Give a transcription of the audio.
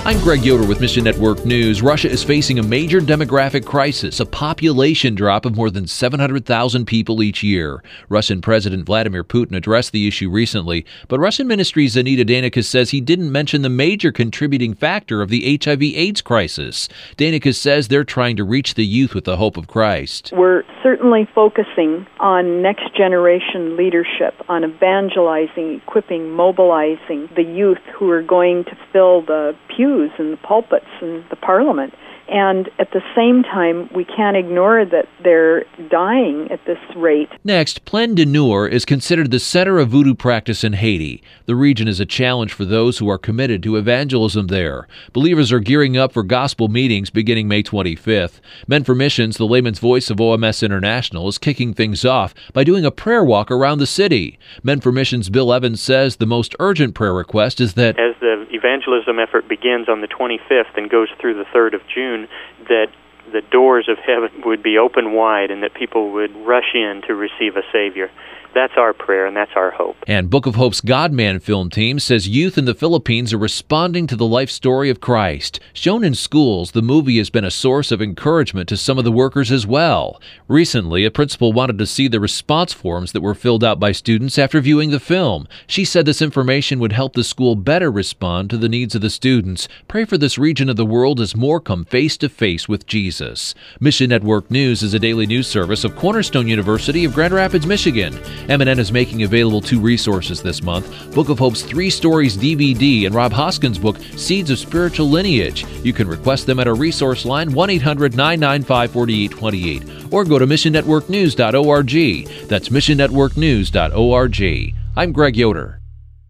I'm Greg Yoder with Mission Network News. Russia is facing a major demographic crisis, a population drop of more than 700,000 people each year. Russian President Vladimir Putin addressed the issue recently, but Russian Ministry's Anita Danikas says he didn't mention the major contributing factor of the HIV/AIDS crisis. Danikas says they're trying to reach the youth with the hope of Christ. We're certainly focusing on next generation leadership, on evangelizing, equipping, mobilizing the youth who are going to fill the pews and the pulpits and the parliament. And at the same time, we can't ignore that they're dying at this rate. Next, Plaine du Nord is considered the center of voodoo practice in Haiti. The region is a challenge for those who are committed to evangelism there. Believers are gearing up for gospel meetings beginning May 25th. Men for Missions, the layman's voice of OMS International, is kicking things off by doing a prayer walk around the city. Men for Missions' Bill Evans says the most urgent prayer request is that as the evangelism effort begins on the 25th and goes through the 3rd of June, that the doors of heaven would be open wide and that people would rush in to receive a Savior. That's our prayer and that's our hope. And Book of Hope's God-Man film team says youth in the Philippines are responding to the life story of Christ. Shown in schools, the movie has been a source of encouragement to some of the workers as well. Recently, a principal wanted to see the response forms that were filled out by students after viewing the film. She said this information would help the school better respond to the needs of the students. Pray for this region of the world as more come face to face with Jesus. Mission Network News is a daily news service of Cornerstone University of Grand Rapids, Michigan. MNN is making available 2 resources this month, Book of Hope's 3 Stories DVD and Rob Hoskins' book, Seeds of Spiritual Lineage. You can request them at our resource line, 1-800-995-4828, or go to missionnetworknews.org. That's missionnetworknews.org. I'm Greg Yoder.